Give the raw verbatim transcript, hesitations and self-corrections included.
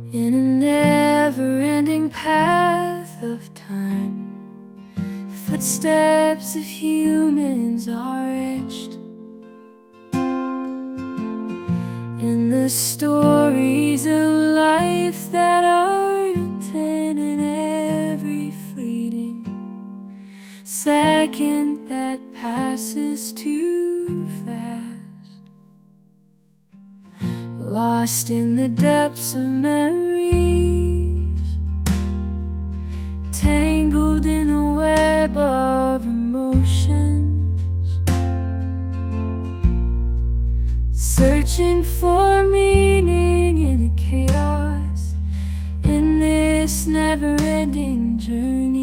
In a never-ending path of time, footsteps of humans are etched in the stories of life that are written in every fleeting second that passes too fast. Lost in the depths of memories, tangled in a web of emotions, searching for meaning in the chaos, in this never-ending journey.